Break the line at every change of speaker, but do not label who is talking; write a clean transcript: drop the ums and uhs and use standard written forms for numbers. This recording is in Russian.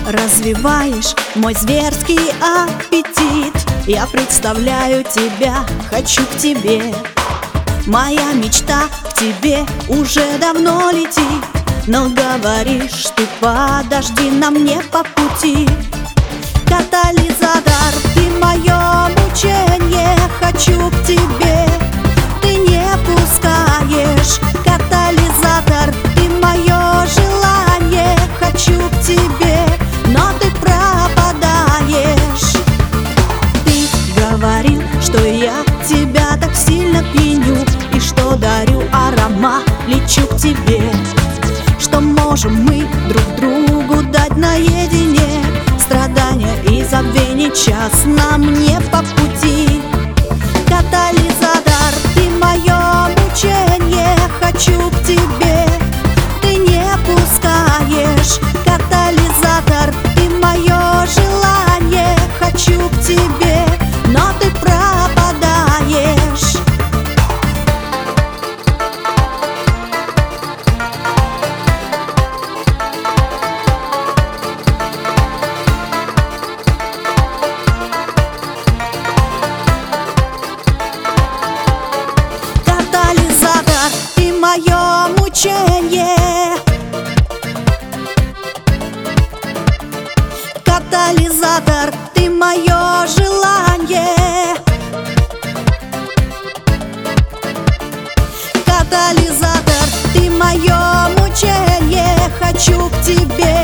Развиваешь мой зверский аппетит. Я представляю тебя, хочу к тебе. Моя мечта к тебе уже давно летит. Но говоришь ты, подожди, нам не по пути. Катализатор, ты мое мучение, хочу к тебе, ты не пускаешь. Катализатор, ты мое желание, хочу к тебе, но ты пропадаешь. Ты говорил, что я тебя так сильно пьяню, и что дарю аромат, лечу к тебе, что можем мы друг другу дать наедине. Страдания и забвение час нам не по пути. Катализатор, ты мое мучение, хочу к тебе, ты не пускаешь. Катализатор, ты мое желание, хочу к тебе, но ты пропадаешь. Катализатор, ты мое мучение. Катализатор, ты мое желание. Катализатор, ты мое мучение, хочу к тебе,